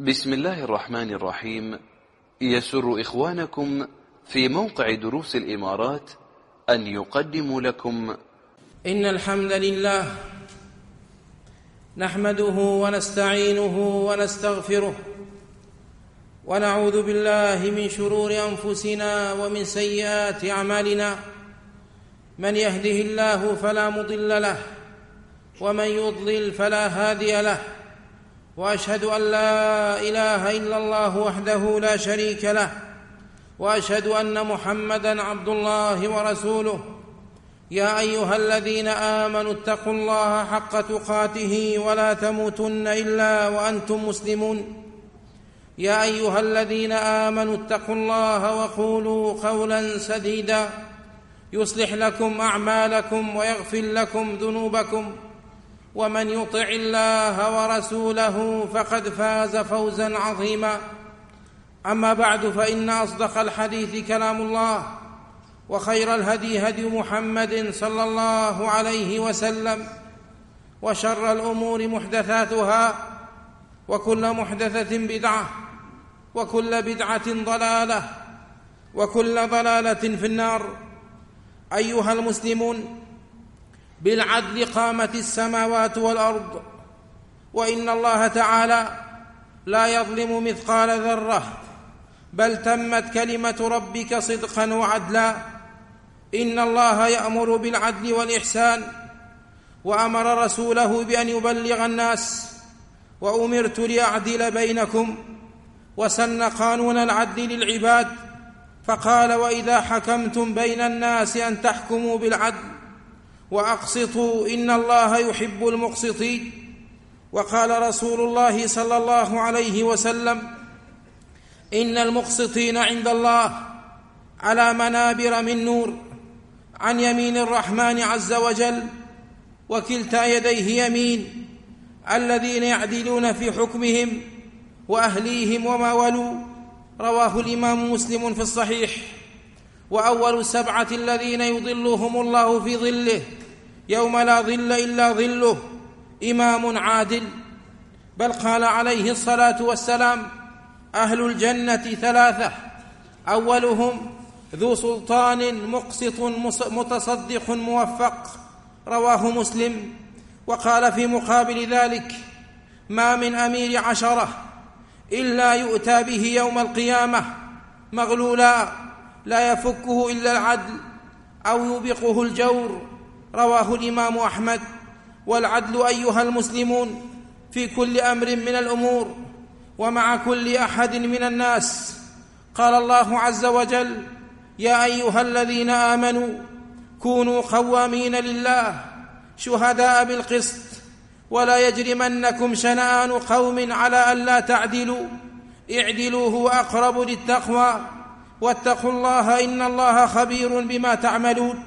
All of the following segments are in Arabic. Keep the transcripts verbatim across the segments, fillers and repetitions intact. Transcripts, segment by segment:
بسم الله الرحمن الرحيم. يسر إخوانكم في موقع دروس الإمارات أن يقدموا لكم إن الحمد لله نحمده ونستعينه ونستغفره ونعوذ بالله من شرور أنفسنا ومن سيئات أعمالنا. من يهده الله فلا مضل له ومن يضلل فلا هادي له، وأشهد أن لا إله إلا الله وحده لا شريك له، وأشهد أن محمدًا عبد الله ورسوله. يا أيها الذين آمنوا اتقوا الله حق تقاته ولا تموتن إلا وأنتم مسلمون. يا أيها الذين آمنوا اتقوا الله وقولوا قولا سديدا يصلح لكم أعمالكم ويغفر لكم ذنوبكم، ومن يطع الله ورسوله فقد فاز فوزا عظيما. أما بعد، فإن أصدق الحديث كلام الله، وخير الهدي هدي محمد صلى الله عليه وسلم، وشر الأمور محدثاتها، وكل محدثة بدعة، وكل بدعة ضلالة، وكل ضلالة في النار. أيها المسلمون، بالعدل قامت السماوات والأرض، وإن الله تعالى لا يظلم مثقال ذرة، بل تمت كلمة ربك صدقا وعدلا. إن الله يأمر بالعدل والإحسان، وأمر رسوله بأن يبلغ الناس، وأمرت لأعدل بينكم، وسن قانون العدل للعباد، فقال: وإذا حكمتم بين الناس أن تحكموا بالعدل وأقسطوا إن الله يحب المقسطين. وقال رسول الله صلى الله عليه وسلم: إن المقسطين عند الله على منابر من نور عن يمين الرحمن عز وجل، وكلتا يديه يمين، الذين يعدلون في حكمهم وأهليهم وما ولوا. رواه الإمام مسلم في الصحيح. وأول السبعة الذين يظلهم الله في ظله يوم لا ظل إلا ظله إمام عادل. بل قال عليه الصلاة والسلام: أهل الجنة ثلاثة: أولهم ذو سلطان مقسط متصدق موفق. رواه مسلم. وقال في مقابل ذلك: ما من أمير عشرة إلا يؤتى به يوم القيامة مغلولا لا يفكه إلا العدل أو يوبقه الجور. رواه الإمام أحمد. والعدل أيها المسلمون في كل أمر من الأمور ومع كل أحد من الناس. قال الله عز وجل: يا أيها الذين آمنوا كونوا قوامين لله شهداء بالقسط، ولا يجرمنكم شنآن قوم على ألا تعدلوا، اعدلوا هو أقرب للتقوى، واتقوا الله إن الله خبير بما تعملون.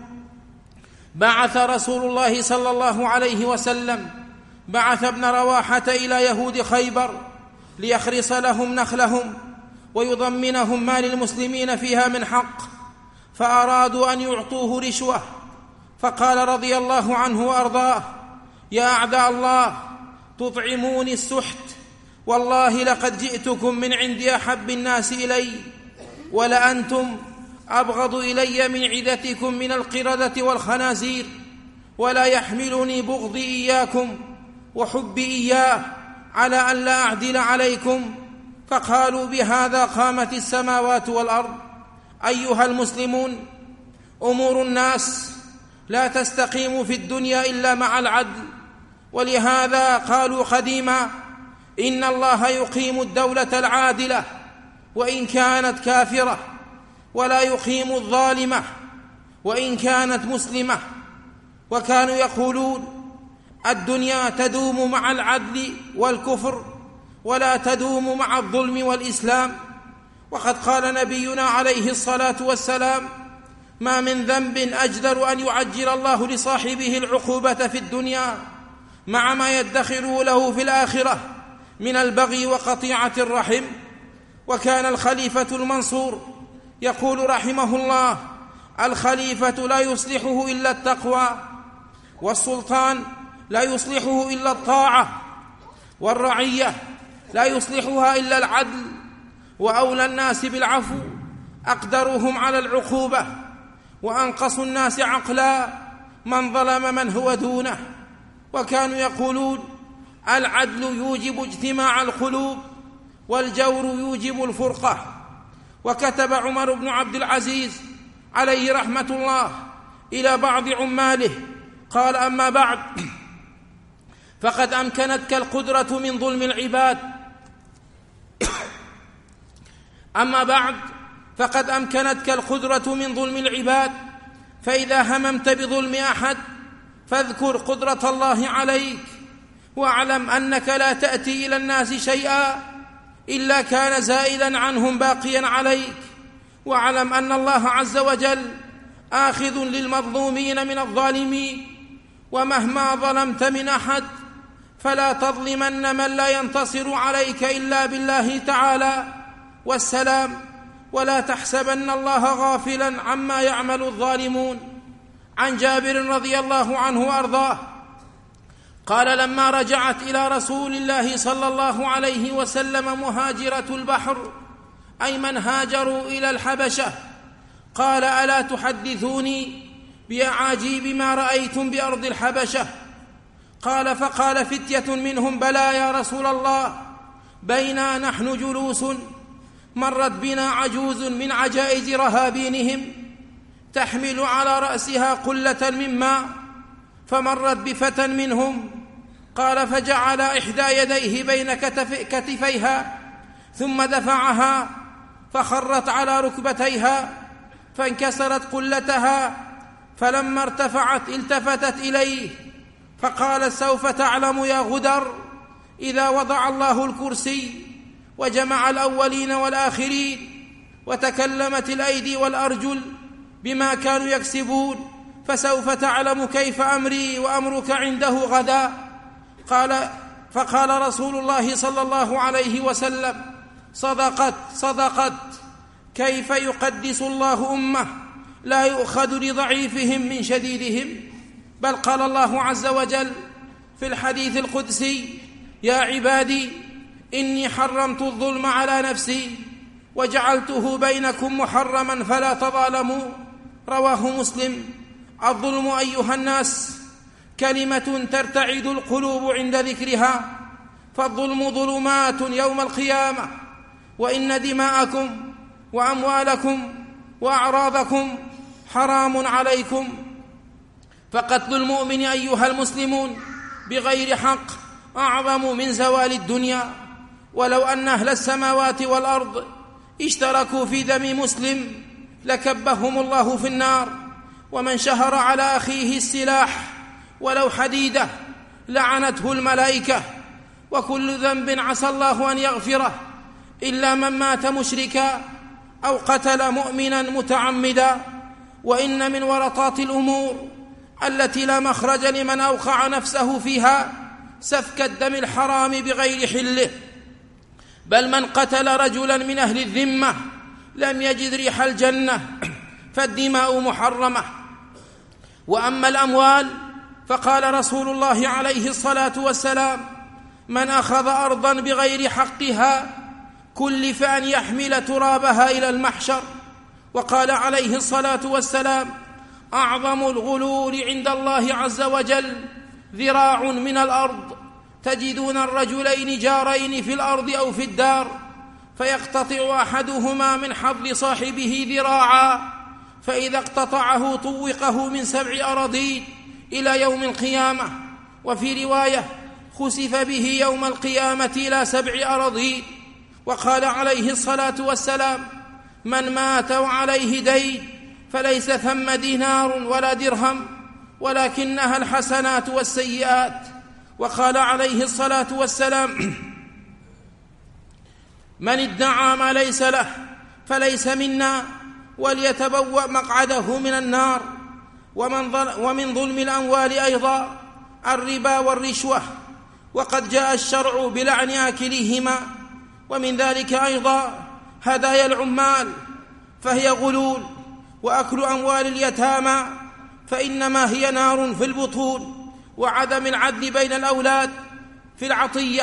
بعث رسول الله صلى الله عليه وسلم بعث ابن رواحة إلى يهود خيبر ليخرص لهم نخلهم ويضمنهم ما للمسلمين فيها من حق، فأرادوا أن يعطوه رشوة، فقال رضي الله عنه وأرضاه: يا أعداء الله، تطعموني السحت، والله لقد جئتكم من عند أحب الناس إلي، ولأنتم أبغض إلي من عدتكم من القردة والخنازير، ولا يحملني بغضي إياكم وحبي إياه على أن لا أعدل عليكم. فقالوا: بهذا قامت السماوات والأرض. أيها المسلمون، أمور الناس لا تستقيم في الدنيا إلا مع العدل، ولهذا قالوا قديما: إن الله يقيم الدولة العادلة وإن كانت كافرة، ولا يقيم الظالمة وإن كانت مسلمة. وكانوا يقولون: الدنيا تدوم مع العدل والكفر، ولا تدوم مع الظلم والإسلام. وقد قال نبينا عليه الصلاة والسلام: ما من ذنب أجدر أن يعجل الله لصاحبه العقوبة في الدنيا مع ما يدخره له في الآخرة من البغي وقطيعة الرحم. وكان الخليفة المنصور يقول رحمه الله: الخليفة لا يصلحه إلا التقوى، والسلطان لا يصلحه إلا الطاعة، والرعية لا يصلحها إلا العدل، وأولى الناس بالعفو أقدرهم على العقوبة، وأنقص الناس عقلا من ظلم من هو دونه. وكانوا يقولون العدل يوجب اجتماع القلوب والجور يوجب الفرقة. وكتب عمر بن عبد العزيز عليه رحمة الله إلى بعض عماله قال: أما بعد، فقد أمكنتك القدرة من ظلم العباد أما بعد فقد أمكنتك القدرة من ظلم العباد، فإذا هممت بظلم أحد فاذكر قدرة الله عليك، واعلم أنك لا تأتي إلى الناس شيئا إلا كان زائلا عنهم باقيا عليك، واعلم أن الله عز وجل آخذ للمظلومين من الظالمين، ومهما ظلمت من أحد فلا تظلمن من لا ينتصر عليك إلا بالله تعالى والسلام، ولا تحسبن الله غافلا عما يعمل الظالمون. عن جابر رضي الله عنه وأرضاه قال: لما رجعت إلى رسول الله صلى الله عليه وسلم مهاجرة البحر، أي من هاجروا إلى الحبشة، قال: ألا تحدثوني بأعاجيب ما رأيتم بأرض الحبشة؟ قال: فقال فتية منهم: بلى يا رسول الله، بينا نحن جلوس مرت بنا عجوز من عجائز رهابينهم تحمل على رأسها قلة من ماء، فمرت بفتى منهم، قال: فجعل إحدى يديه بين كتف كتفيها ثم دفعها فخرت على ركبتيها فانكسرت قلتها، فلما ارتفعت التفتت إليه فقالت: سوف تعلم يا غدر إذا وضع الله الكرسي وجمع الأولين والآخرين وتكلمت الأيدي والأرجل بما كانوا يكسبون، فسوف تعلم كيف أمري وأمرك عنده غدا. قال فقال رسول الله صلى الله عليه وسلم: صدقت صدقت، كيف يقدس الله أمة لا يؤخذ لضعيفهم من شديدهم؟ بل قال الله عز وجل في الحديث القدسي: يا عبادي إني حرمت الظلم على نفسي وجعلته بينكم محرما فلا تظالموا. رواه مسلم. الظلم أيها الناس كلمة ترتعد القلوب عند ذكرها، فالظلم ظلمات يوم القيامة، وإن دماءكم وأموالكم وأعراضكم حرام عليكم، فقتل المؤمن أيها المسلمون بغير حق أعظم من زوال الدنيا. ولو أن أهل السماوات والأرض اشتركوا في دم مسلم لكبهم الله في النار، ومن شهر على أخيه السلاح ولو حديدة لعنته الملائكة، وكل ذنب عسى الله أن يغفره إلا من مات مشركا أو قتل مؤمنا متعمدا. وإن من ورطات الأمور التي لا مخرج لمن أوقع نفسه فيها سفك الدم الحرام بغير حله، بل من قتل رجلا من أهل الذمة لم يجد ريح الجنة، فالدماء محرمة. وأما الأموال فقال رسول الله عليه الصلاة والسلام: من أخذ أرضا بغير حقها كلف أن يحمل ترابها إلى المحشر. وقال عليه الصلاة والسلام: أعظم الغلول عند الله عز وجل ذراع من الأرض، تجدون الرجلين جارين في الأرض أو في الدار، فيقتطع أحدهما من حظ صاحبه ذراعا، فإذا اقتطعه طوقه من سبع أراضين إلى يوم القيامة. وفي رواية: خسف به يوم القيامة إلى سبع أراضين. وقال عليه الصلاة والسلام: من مات وعليه دين فليس ثم دينار ولا درهم ولكنها الحسنات والسيئات. وقال عليه الصلاة والسلام: من ادعى ما ليس له فليس منا، وليتبوأ مقعده من النار. ومن ظلم الأموال أيضا الربا والرشوة، وقد جاء الشرع بلعن آكليهما. ومن ذلك أيضا هدايا العمال، فهي غلول، وأكل أموال اليتامى فإنما هي نار في البطون. وعدم العدل بين الأولاد في العطية،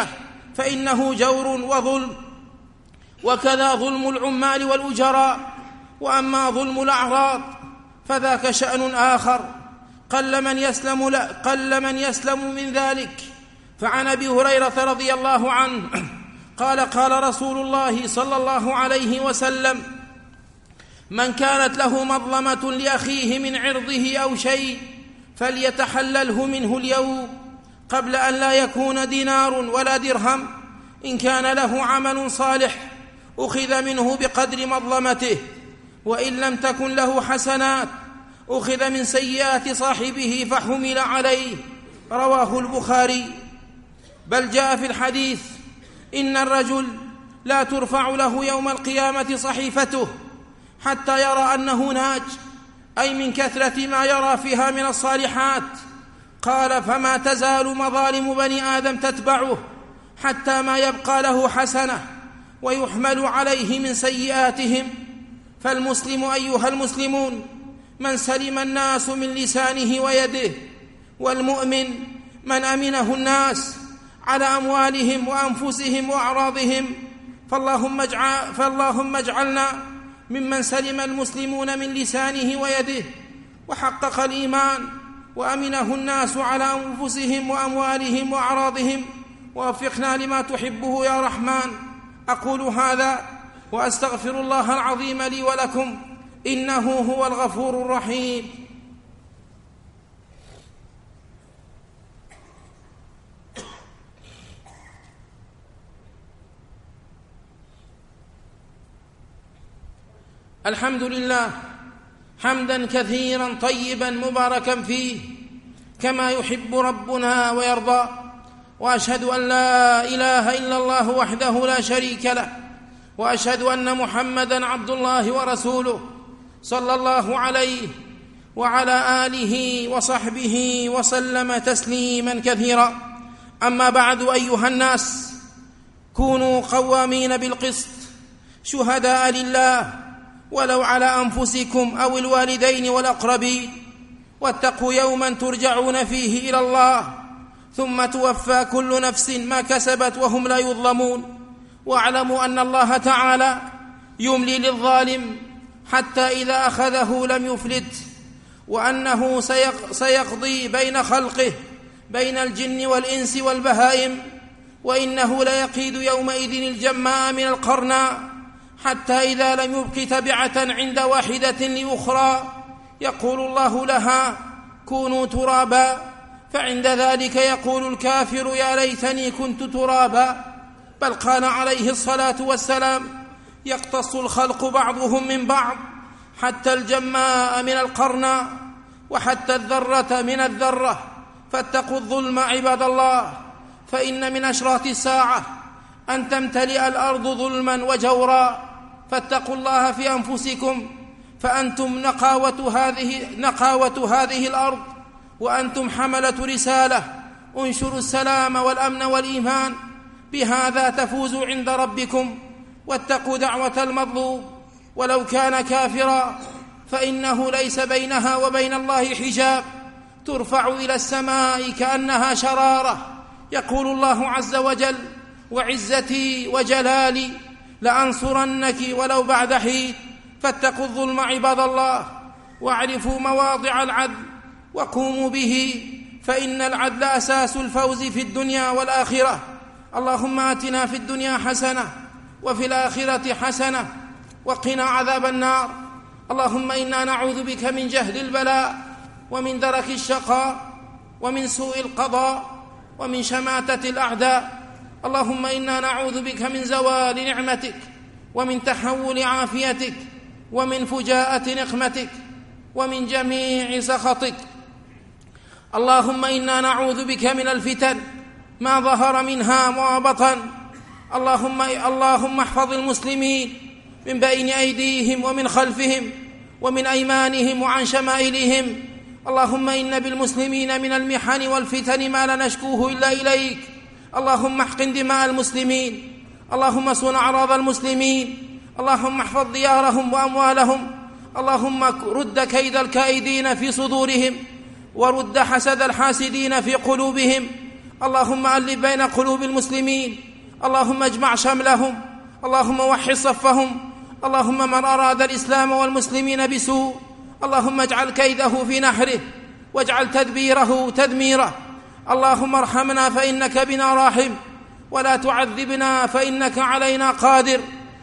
فإنه جور وظلم، وكذا ظلم العمال والأجراء. وأما ظلم الأعراض فذاك شأن آخر، قل من يسلم, لا قل من يسلم من ذلك. فعن أبي هريرة رضي الله عنه قال قال رسول الله صلى الله عليه وسلم: من كانت له مظلمة لأخيه من عرضه أو شيء فليتحلله منه اليوم قبل أن لا يكون دينار ولا درهم. إن كان له عمل صالح أخذ منه بقدر مظلمته، وإن لم تكن له حسنات أخذ من سيئات صاحبه فحمل عليه. رواه البخاري. بل جاء في الحديث: إن الرجل لا ترفع له يوم القيامة صحيفته حتى يرى أنه ناج، أي من كثرة ما يرى فيها من الصالحات. قال: فما تزال مظالم بني آدم تتبعه حتى ما يبقى له حسنة ويحمل عليه من سيئاتهم. فالمسلم أيها المسلمون من سلم الناس من لسانه ويده، والمؤمن من أمنه الناس على أموالهم وأنفسهم وأعراضهم. فاللهم, اجعل فاللهم اجعلنا ممن سلم المسلمون من لسانه ويده وحقق الإيمان وأمنه الناس على أنفسهم وأموالهم وأعراضهم، ووفقنا لما تحبه يا رحمن. أقول هذا وأستغفر الله العظيم لي ولكم، إنه هو الغفور الرحيم. الحمد لله حمدا كثيرا طيبا مباركا فيه كما يحب ربنا ويرضى، وأشهد أن لا إله إلا الله وحده لا شريك له، وأشهد أن محمدا عبد الله ورسوله صلى الله عليه وعلى آله وصحبه وسلم تسليما كثيرا. أما بعد، أيها الناس، كونوا قوامين بالقسط شهداء لله ولو على أنفسكم أو الوالدين والأقربين، واتقوا يوما ترجعون فيه إلى الله ثم توفى كل نفس ما كسبت وهم لا يظلمون. واعلموا أن الله تعالى يملي للظالم حتى إذا أخذه لم يفلت، وأنه سيقضي بين خلقه بين الجن والإنس والبهائم، وإنه ليقيد يومئذ الجماء من القرناء حتى إذا لم يبق تبعة عند واحدة لأخرى يقول الله لها: كونوا ترابا. فعند ذلك يقول الكافر: يا ليتني كنت ترابا. بل قال عليه الصلاة والسلام: يقتص الخلق بعضهم من بعض حتى الجماء من القرناء وحتى الذرة من الذرة. فاتقوا الظلم عباد الله، فإن من أشراط الساعة أن تمتلئ الأرض ظلما وجورا. فاتقوا الله في أنفسكم، فأنتم نقاوة هذه, نقاوة هذه الأرض، وأنتم حملة رسالة. انشروا السلام والأمن والإيمان، بهذا تفوزوا عند ربكم. واتقوا دعوة المظلوم ولو كان كافرا، فإنه ليس بينها وبين الله حجاب، ترفع إلى السماء كأنها شرارة. يقول الله عز وجل: وعزتي وجلالي لأنصرنك ولو بعد حين. فاتقوا الظلم عباد الله، واعرفوا مواضع العدل وقوموا به، فإن العدل أساس الفوز في الدنيا والآخرة. اللهم آتنا في الدنيا حسنة وفي الآخرة حسنة وقنا عذاب النار. اللهم إنا نعوذ بك من جهل البلاء ومن درك الشقاء ومن سوء القضاء ومن شماتة الأعداء. اللهم إنا نعوذ بك من زوال نعمتك ومن تحول عافيتك ومن فجاءة نقمتك ومن جميع سخطك. اللهم إنا نعوذ بك من الفتن ما ظهر منها وما بطن. اللهم, اللهم احفظ المسلمين من بين أيديهم ومن خلفهم ومن أيمانهم وعن شمائلهم. اللهم إن بالمسلمين من المحن والفتن ما لا نشكوه إلا إليك. اللهم احقن دماء المسلمين، اللهم صن أعراض المسلمين، اللهم احفظ ديارهم وأموالهم. اللهم رد كيد الكائدين في صدورهم ورد حسد الحاسدين في قلوبهم. اللهم ألف بين قلوب المسلمين اللهم اجمع شملهم، اللهم وحد صفهم، اللهم من أراد الإسلام والمسلمين بسوء اللهم اجعل كيده في نحره واجعل تدبيره تدميره. اللهم ارحمنا فإنك بنا راحم، ولا تعذبنا فإنك علينا قادر.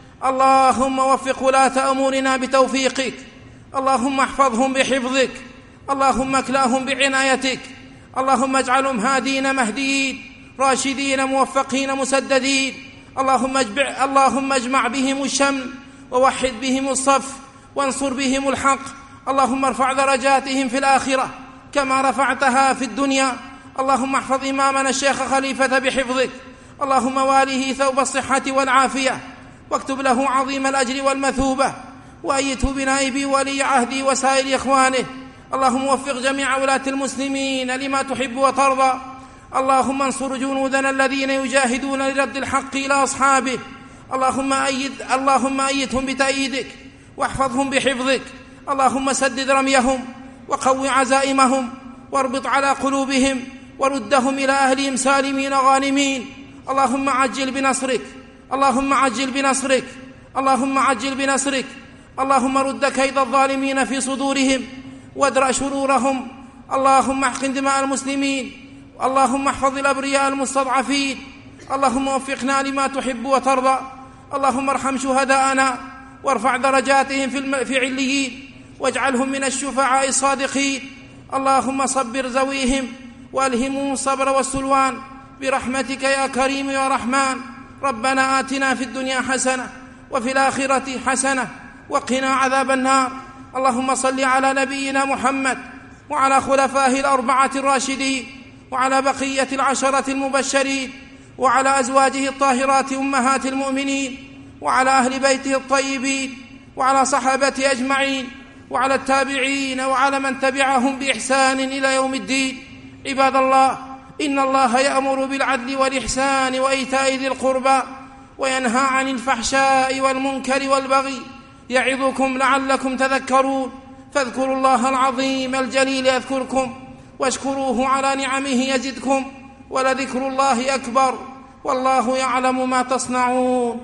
اللهم وفق ولاة أمورنا بتوفيقك، اللهم احفظهم بحفظك، اللهم اكلاهم بعنايتك، اللهم اجعلهم هادين مهديين راشدين موفقين مسددين. اللهم اجمع, اللهم اجمع بهم الشمل ووحد بهم الصف وانصر بهم الحق. اللهم ارفع درجاتهم في الآخرة كما رفعتها في الدنيا. اللهم احفظ إمامنا الشيخ خليفة بحفظك، اللهم واله ثوب الصحة والعافية، واكتب له عظيم الأجر والمثوبة، وأيته بنائب ولي عهدي وسائر إخوانه. اللهم وفق جميع ولاة المسلمين لما تحب وترضى. اللهم انصر جنودنا الذين يجاهدون لرد الحق إلى أصحابه. اللهم أيد اللهم أيدهم بتأييدك واحفظهم بحفظك. اللهم سدد رميهم وقو عزائمهم واربط على قلوبهم وردهم إلى أهلهم سالمين غانمين. اللهم عجل بنصرك، اللهم عجل بنصرك، اللهم عجل بنصرك. اللهم رد كيد الظالمين في صدورهم وادرأ شرورهم. اللهم احقن دماء المسلمين، اللهم احفظ الأبرياء المستضعفين. اللهم وفقنا لما تحب وترضى. اللهم ارحم شهداءنا وارفع درجاتهم في عليين واجعلهم من الشفعاء الصادقين. اللهم صبر ذويهم والهمهم الصبر والسلوان برحمتك يا كريم يا رحمن. ربنا آتنا في الدنيا حسنة وفي الآخرة حسنة وقنا عذاب النار. اللهم صل على نبينا محمد وعلى خلفائه الأربعة الراشدين وعلى بقية العشرة المبشرين وعلى أزواجه الطاهرات أمهات المؤمنين وعلى أهل بيته الطيبين وعلى صحابته أجمعين وعلى التابعين وعلى من تبعهم بإحسان إلى يوم الدين. عباد الله، إن الله يأمر بالعدل والإحسان وإيتاء ذي القربى وينهى عن الفحشاء والمنكر والبغي يعظكم لعلكم تذكرون. فاذكروا الله العظيم الجليل يذكركم واشكروه على نعمه يزدكم ولذكر الله أكبر والله يعلم ما تصنعون.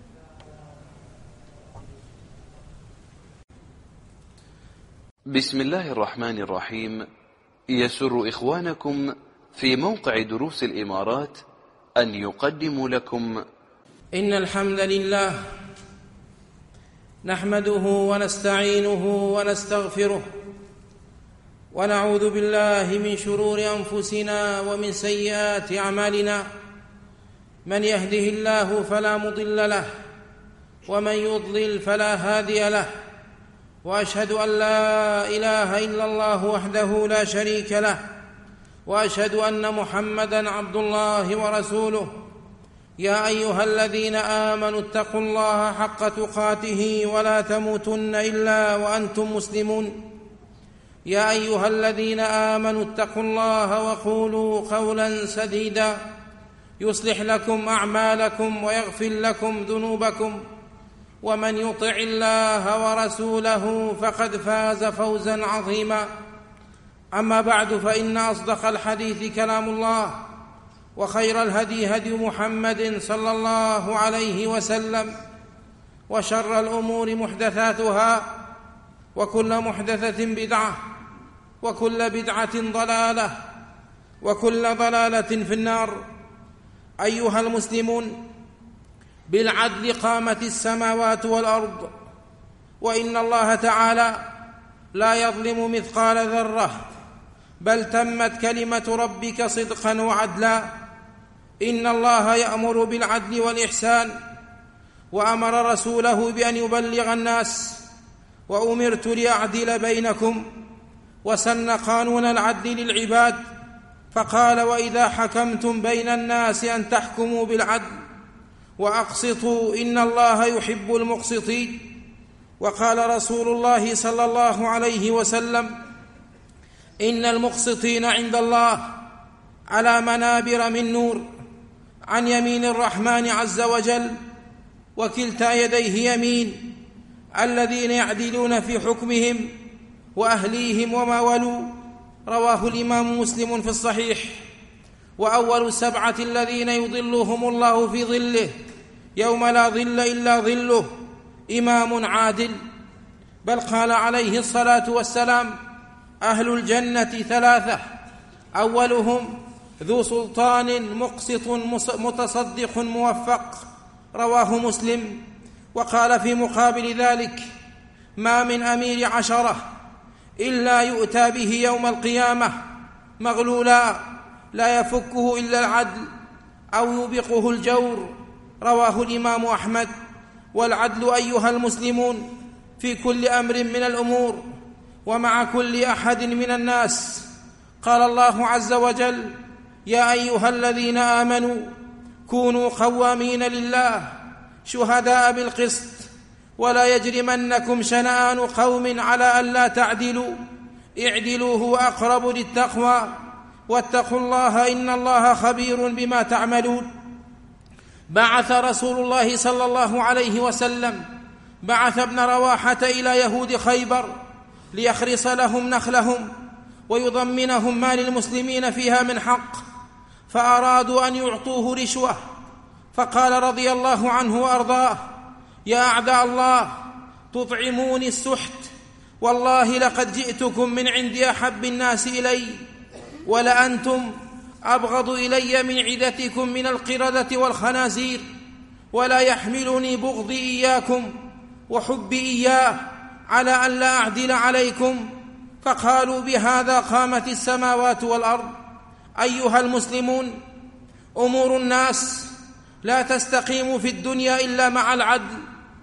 بسم الله الرحمن الرحيم. يسر إخوانكم في موقع دروس الإمارات أن يقدموا لكم إن الحمد لله نحمده ونستعينه ونستغفره ونعوذ بالله من شرور أنفسنا ومن سيئات أعمالنا. من يهده الله فلا مضل له ومن يضلل فلا هادي له، وأشهد أن لا إله إلا الله وحده لا شريك له، وأشهد أن محمدًا عبد الله ورسوله. يا أيها الذين آمنوا اتقوا الله حق تقاته ولا تموتن إلا وأنتم مسلمون. يا أيها الذين آمنوا اتقوا الله وقولوا قولا سديدا يصلح لكم أعمالكم ويغفر لكم ذنوبكم، ومن يطع الله ورسوله فقد فاز فوزا عظيما. أما بعد، فإن أصدق الحديث كلام الله، وخير الهدي هدي محمد صلى الله عليه وسلم، وشر الأمور محدثاتها، وكل محدثة بدعة، وكل بدعة ضلالة، وكل ضلالة في النار. أيها المسلمون، بالعدل قامت السماوات والأرض، وإن الله تعالى لا يظلم مثقال ذرة، بل تمت كلمة ربك صدقا وعدلا. إن الله يأمر بالعدل والإحسان، وأمر رسوله بأن يبلغ الناس، وأمرت لأعدل بينكم، وسن قانون العدل للعباد، فقال: وإذا حكمتم بين الناس أن تحكموا بالعدل وأقسطوا إن الله يحب المقسطين. وقال رسول الله صلى الله عليه وسلم: إن المقسطين عند الله على منابر من نور عن يمين الرحمن عز وجل، وكلتا يديه يمين، الذين يعدلون في حكمهم وأهليهم وما ولوا. رواه الإمام مسلم في الصحيح. وأول السبعة الذين يظلهم الله في ظله يوم لا ظل إلا ظله إمام عادل. بل قال عليه الصلاة والسلام: أهل الجنة ثلاثة: أولهم ذو سلطان مقسط متصدق موفق، رواه مسلم. وقال في مقابل ذلك: ما من أمير عشرة إلا يؤتى به يوم القيامة مغلولا لا يفكه إلا العدل أو يوبقه الجور، رواه الإمام أحمد. والعدل أيها المسلمون في كل أمر من الأمور ومع كل أحد من الناس. قال الله عز وجل: يا أيها الذين آمنوا كونوا قوامين لله شهداء بالقسط ولا يجرمنكم شنآن قوم على ألا تعدلوا اعدلوا هو أقرب للتقوى واتقوا الله إن الله خبير بما تعملون. بعث رسول الله صلى الله عليه وسلم بعث ابن رواحة إلى يهود خيبر ليخرص لهم نخلهم ويضمنهم ما للمسلمين فيها من حق، فأرادوا أن يعطوه رشوة، فقال رضي الله عنه وأرضاه: يا أعداء الله تطعموني السحت، والله لقد جئتكم من عند أحب الناس إلي، ولأنتم أبغض إلي من عدتكم من القردة والخنازير، ولا يحملني بغضي إياكم وحبي إياه على أن لا أعدل عليكم. فقالوا: بهذا قامت السماوات والأرض. أيها المسلمون، أمور الناس لا تستقيم في الدنيا إلا مع العدل،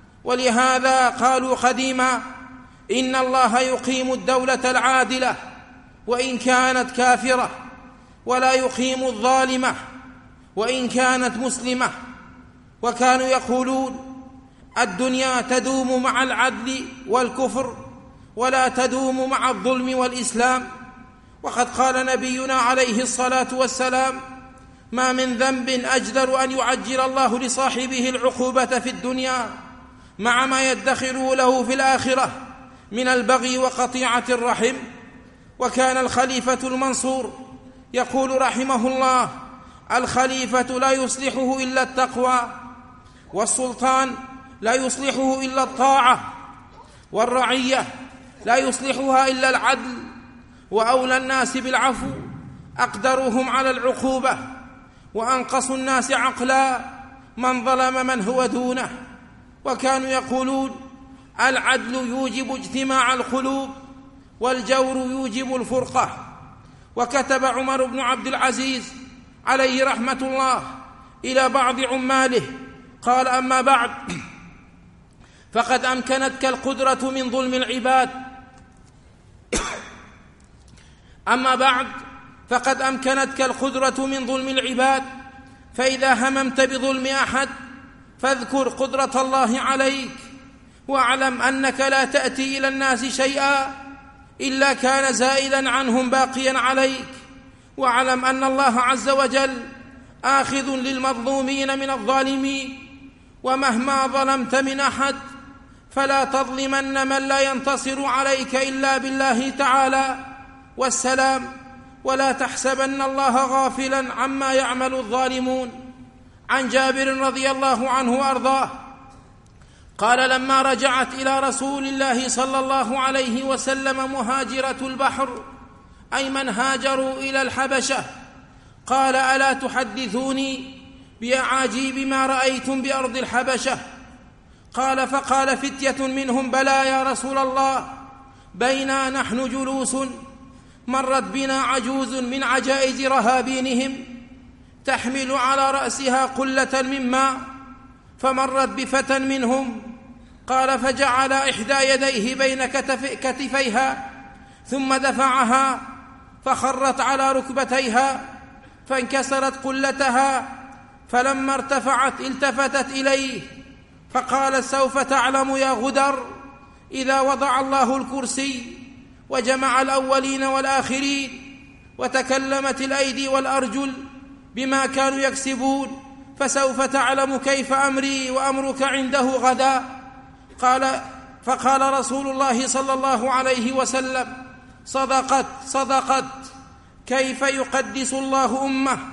ولهذا قالوا قديما: إن الله يقيم الدولة العادلة وإن كانت كافرة، ولا يقيم الظالمة وإن كانت مسلمة. وكانوا يقولون: الدنيا تدوم مع العدل والكفر ولا تدوم مع الظلم والإسلام. وقد قال نبينا عليه الصلاة والسلام: ما من ذنب أجدر أن يعجل الله لصاحبه العقوبة في الدنيا مع ما يدخر له في الآخرة من البغي وقطيعة الرحم. وكان الخليفة المنصور يقول رحمه الله: الخليفة لا يصلحه إلا التقوى، والسلطان لا يصلحه إلا الطاعة، والرعية لا يصلحها إلا العدل، وأولى الناس بالعفو أقدرهم على العقوبة، وأنقص الناس عقلا من ظلم من هو دونه. وكانوا يقولون: العدل يوجب اجتماع القلوب، والجور يوجب الفرقة. وكتب عمر بن عبد العزيز عليه رحمة الله إلى بعض عماله قال: أما بعد، فقد أمكنتك القدرة من ظلم العباد أما بعد فقد أمكنتك القدرة من ظلم العباد، فإذا هممت بظلم أحد فاذكر قدرة الله عليك، واعلم أنك لا تأتي إلى الناس شيئا إلا كان زائلا عنهم باقيا عليك، واعلم أن الله عز وجل آخذ للمظلومين من الظالمين، ومهما ظلمت من أحد فلا تظلمن من لا ينتصر عليك إلا بالله تعالى والسلام، ولا تحسبن الله غافلا عما يعمل الظالمون. عن جابر رضي الله عنه وأرضاه قال: لما رجعت إلى رسول الله صلى الله عليه وسلم مهاجرة البحر، أي من هاجروا إلى الحبشة، قال: ألا تحدثوني بأعاجيب ما رأيتم بأرض الحبشة؟ قال: فقال فتية منهم: بلى يا رسول الله، بينا نحن جلوس مرت بنا عجوز من عجائز رهابينهم تحمل على رأسها قلة من ماء، فمرت بفتى منهم، قال: فجعل إحدى يديه بين كتف كتفيها ثم دفعها فخرت على ركبتيها فانكسرت قلتها، فلما ارتفعت التفتت إليه فقالت: سوف تعلم يا غدر إذا وضع الله الكرسي وجمع الأولين والآخرين وتكلمت الأيدي والأرجل بما كانوا يكسبون، فسوف تعلم كيف أمري وأمرك عنده غدا. قال فقال رسول الله صلى الله عليه وسلم: صدقت صدقت، كيف يقدس الله أمة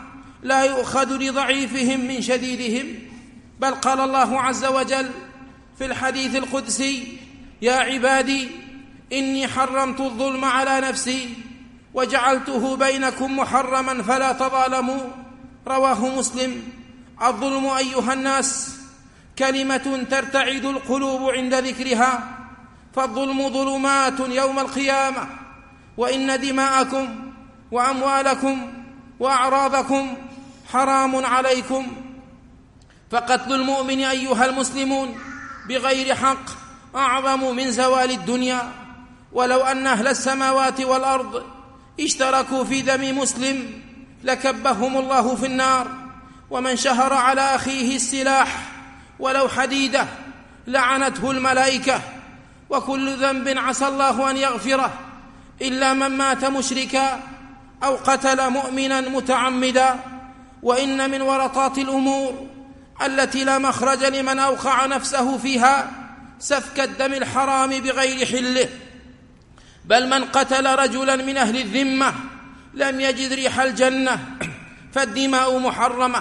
لا يؤخذ لضعيفهم من شديدهم، بل قال الله عز وجل في الحديث القدسي: يا عبادي إني حرمت الظلم على نفسي وجعلته بينكم محرما فلا تظالموا. رواه مسلم. الظلم أيها الناس كلمة ترتعد القلوب عند ذكرها، فالظلم ظلمات يوم القيامة، وإن دماءكم وأموالكم وأعراضكم حرام عليكم. فقتل المؤمن أيها المسلمون بغير حق أعظم من زوال الدنيا، ولو أن أهل السماوات والأرض اشتركوا في دم مسلم لكبهم الله في النار. ومن شهر على أخيه السلاح ولو حديدة لعنته الملائكة. وكل ذنب عسى الله أن يغفره إلا من مات مشركا أو قتل مؤمنا متعمدا. وإن من ورطات الأمور التي لا مخرج لمن أوقع نفسه فيها سفك الدم الحرام بغير حله، بل من قتل رجلا من أهل الذمة لم يجد ريح الجنة، فالدماء محرمة.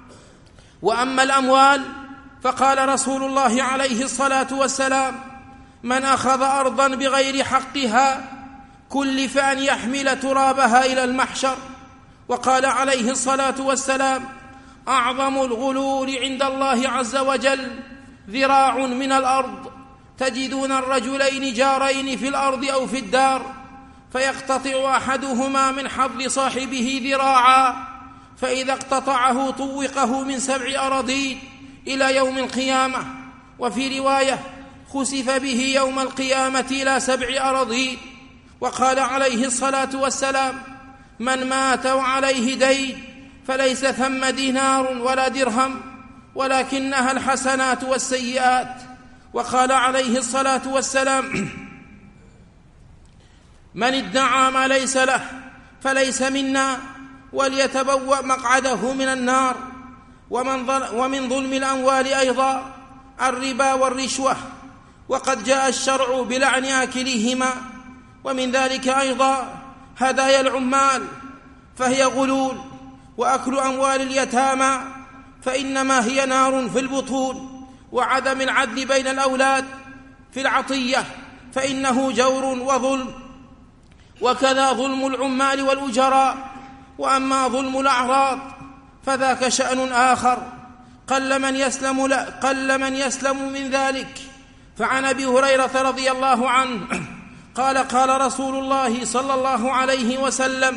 وأما الأموال فقال رسول الله عليه الصلاة والسلام: من أخذ أرضا بغير حقها كلف أن يحمل ترابها إلى المحشر. وقال عليه الصلاة والسلام: أعظم الغلول عند الله عز وجل ذراع من الأرض، تجدون الرجلين جارين في الأرض أو في الدار، فيقتطع أحدهما من حظ صاحبه ذراعا، فإذا اقتطعه طوقه من سبع أراضين إلى يوم القيامة. وفي رواية: خسف به يوم القيامة إلى سبع أراضين. وقال عليه الصلاة والسلام: من مات وعليه دين فليس ثم دينار ولا درهم ولكنها الحسنات والسيئات. وقال عليه الصلاة والسلام: من ادعى ما ليس له فليس منا وليتبوأ مقعده من النار. ومن ظلم الأموال أيضا الربا والرشوة، وقد جاء الشرع بلعن آكليهما. ومن ذلك أيضا هدايا العمال، فهي غلول. وأكل أموال اليتامى فإنما هي نار في البطون. وعدم العدل بين الأولاد في العطية فإنه جور وظلم، وكذا ظلم العمال والأجراء. وأما ظلم الأعراض فذاك شأن آخر، قل من يسلم, لا قل من يسلم من ذلك. فعن أبي هريرة رضي الله عنه قال: قال رسول الله صلى الله عليه وسلم: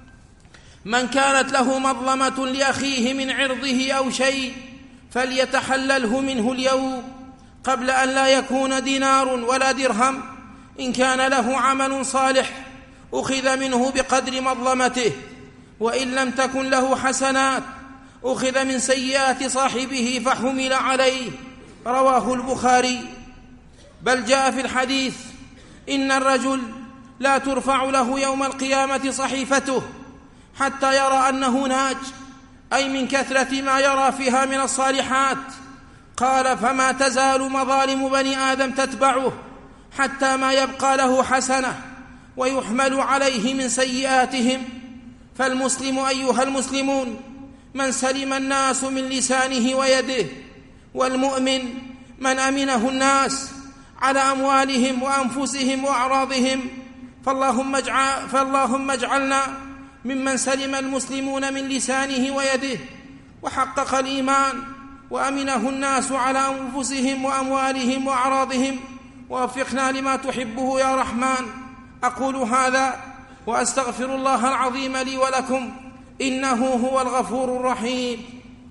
من كانت له مظلمة لأخيه من عرضه أو شيء فليتحلله منه اليوم قبل أن لا يكون دينار ولا درهم. إن كان له عمل صالح أخذ منه بقدر مظلمته، وإن لم تكن له حسنات أخذ من سيئات صاحبه فحمل عليه. رواه البخاري. بل جاء في الحديث: إن الرجل لا ترفع له يوم القيامة صحيفته حتى يرى أنه ناج، أي من كثرة ما يرى فيها من الصالحات. قال: فما تزال مظالم بني آدم تتبعه حتى ما يبقى له حسنة ويحمل عليه من سيئاتهم. فالمسلم أيها المسلمون من سلم الناس من لسانه ويده، والمؤمن من أمنه الناس على أموالهم وأنفسهم وأعراضهم. فاللهم, اجعل فاللهم اجعلنا ممن سلم المسلمون من لسانه ويده وحقق الإيمان وأمنه الناس على أنفسهم وأموالهم وأعراضهم، ووفقنا لما تحبه يا رحمن. أقول هذا وأستغفر الله العظيم لي ولكم، إنه هو الغفور الرحيم.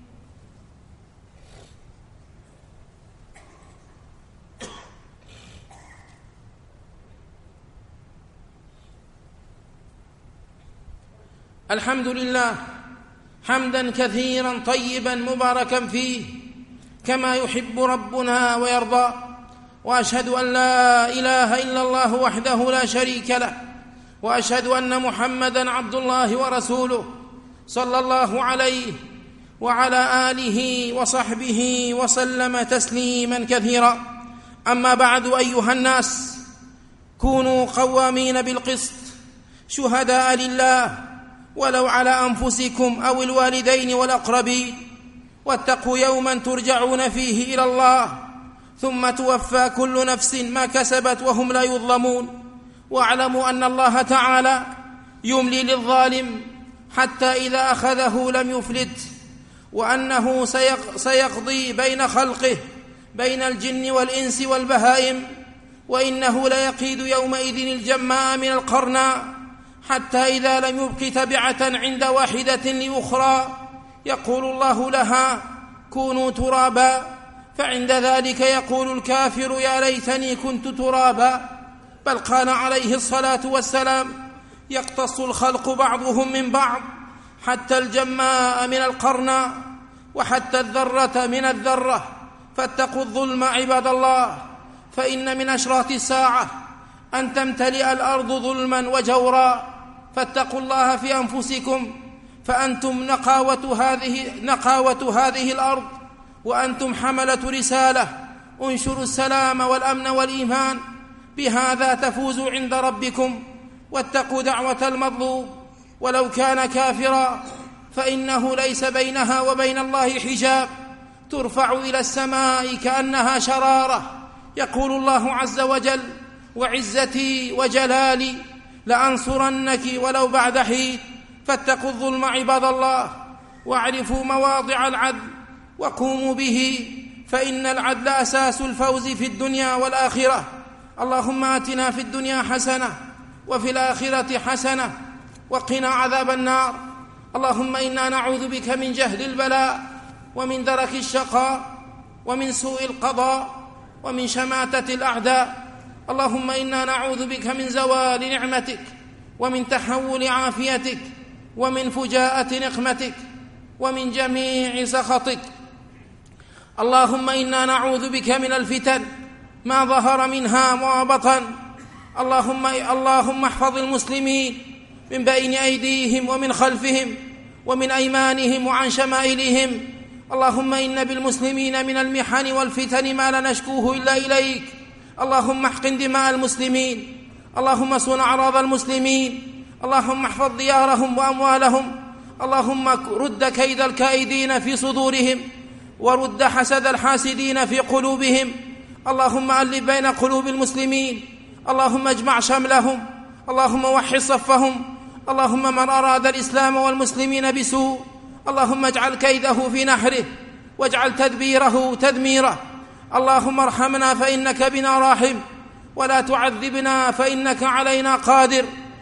الحمد لله حمدا كثيرا طيبا مباركا فيه كما يحب ربنا ويرضى. وأشهد أن لا إله إلا الله وحده لا شريك له، وأشهد أن محمدا عبد الله ورسوله صلى الله عليه وعلى آله وصحبه وسلم تسليما كثيرا. أما بعد، أيها الناس، كونوا قوامين بالقسط شهداء لله ولو على أنفسكم أو الوالدين والأقربين، واتقوا يوما ترجعون فيه إلى الله ثم توفى كل نفس ما كسبت وهم لا يظلمون. واعلموا أن الله تعالى يملي للظالم حتى إذا أخذه لم يفلت، وأنه سيقضي بين خلقه بين الجن والإنس والبهائم، وإنه ليقيد يومئذ الجماء من القرناء، حتى إذا لم يبق تبعة عند واحدة لأخرى يقول الله لها كونوا ترابا، فعند ذلك يقول الكافر يا ليتني كنت ترابا. بل قال عليه الصلاة والسلام يقتص الخلق بعضهم من بعض حتى الجماء من القرناء وحتى الذرة من الذرة، فاتقوا الظلم عباد الله، فإن من أشراط الساعة أن تمتلئ الأرض ظلما وجورا، فاتقوا الله في أنفسكم، فأنتم نقاوة هذه, نقاوة هذه الأرض، وأنتم حملة رسالة، انشروا السلام والأمن والإيمان، بهذا تفوزوا عند ربكم. واتقوا دعوة المظلوم ولو كان كافرا، فإنه ليس بينها وبين الله حجاب، ترفع إلى السماء كأنها شرارة. يقول الله عز وجل وعزتي وجلالي لأنصرنك ولو بعد حين. فاتقوا الظلم عباد الله، واعرفوا مواضع العدل وقوموا به، فإن العدل أساس الفوز في الدنيا والآخرة. اللهم آتنا في الدنيا حسنة وفي الآخرة حسنة وقنا عذاب النار. اللهم إنا نعوذ بك من جهل البلاء ومن درك الشقاء ومن سوء القضاء ومن شماتة الأعداء. اللهم إنا نعوذ بك من زوال نعمتك ومن تحول عافيتك ومن فجاءة نقمتك ومن جميع سخطك. اللهم إنا نعوذ بك من الفتن ما ظهر منها وما بطن. اللهم, اللهم احفظ المسلمين من بين أيديهم ومن خلفهم ومن أيمانهم وعن شمائلهم. اللهم إن بالمسلمين من المحن والفتن ما لا نشكوه إلا إليك. اللهم احقن دماء المسلمين، اللهم صن أعراض المسلمين، اللهم احفظ ديارهم وأموالهم، اللهم رد كيد الكائدين في صدورهم ورد حسد الحاسدين في قلوبهم. اللهم ألف بين قلوب المسلمين، اللهم اجمع شملهم، اللهم وحد صفهم. اللهم من أراد الإسلام والمسلمين بسوء اللهم اجعل كيده في نحره واجعل تدبيره تدميره. اللهم ارحمنا فإنك بنا راحم، ولا تعذبنا فإنك علينا قادر.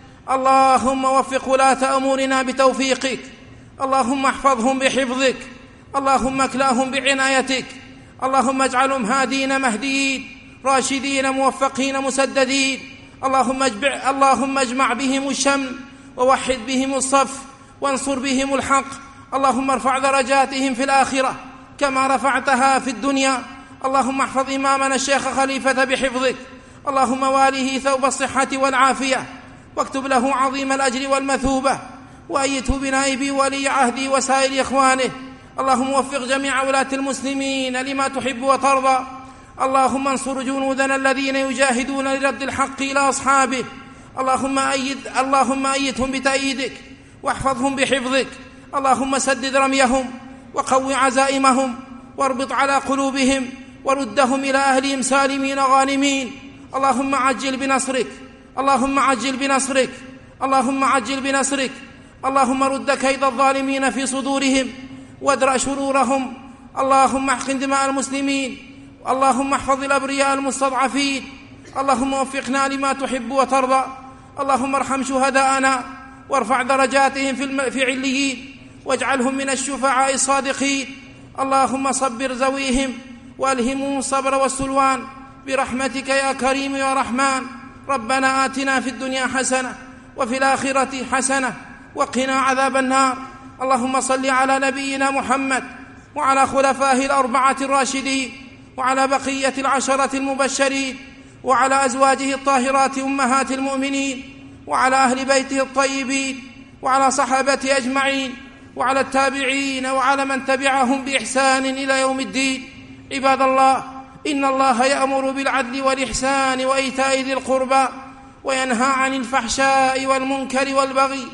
اللهم وفق ولاة أمورنا بتوفيقك، اللهم احفظهم بحفظك، اللهم اكلاهم بعنايتك، اللهم اجعلهم هادين مهديين راشدين موفقين مسددين. اللهم اجمع, اللهم اجمع بهم الشمل ووحد بهم الصف وانصر بهم الحق. اللهم ارفع درجاتهم في الآخرة كما رفعتها في الدنيا. اللهم احفظ إمامنا الشيخ خليفة بحفظك، اللهم واله ثوب الصحة والعافية واكتب له عظيم الأجر والمثوبة، وأيته بنائب ولي عهدي وسائر إخوانه. اللهم وفق جميع ولاة المسلمين لما تحب وترضى. اللهم انصر جنودنا الذين يجاهدون لرد الحق إلى أصحابه. اللهم أيد اللهم أيدهم بتأييدك واحفظهم بحفظك. اللهم سدد رميهم وقو عزائمهم واربط على قلوبهم وردهم إلى أهلهم سالمين غانمين. اللهم عجل بنصرك، اللهم عجل بنصرك، اللهم عجل بنصرك. اللهم رد كيد الظالمين في صدورهم وادرأ شرورهم. اللهم احقن دماء المسلمين، اللهم احفظ الأبرياء المستضعفين. اللهم وفقنا لما تحب وترضى. اللهم ارحم شهداءنا وارفع درجاتهم في عليين واجعلهم من الشفعاء الصادقين. اللهم صبر ذويهم والهمهم الصبر والسلوان برحمتك يا كريم يا رحمن. ربنا آتنا في الدنيا حسنة وفي الآخرة حسنة وقنا عذاب النار. اللهم صل على نبينا محمد وعلى خلفائه الأربعة الراشدين وعلى بقية العشرة المبشرين وعلى أزواجه الطاهرات أمهات المؤمنين وعلى أهل بيته الطيبين وعلى صحابته أجمعين وعلى التابعين وعلى من تبعهم بإحسان إلى يوم الدين. عباد الله، إن الله يأمر بالعدل والإحسان وإيتاء ذي القربى وينهى عن الفحشاء والمنكر والبغي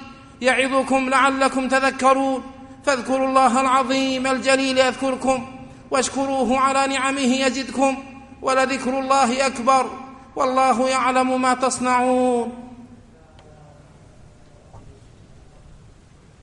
يعظكم لعلكم تذكرون. فاذكروا الله العظيم الجليل يذكركم، واشكروه على نعمه يزدكم، ولذكر الله أكبر، والله يعلم ما تصنعون.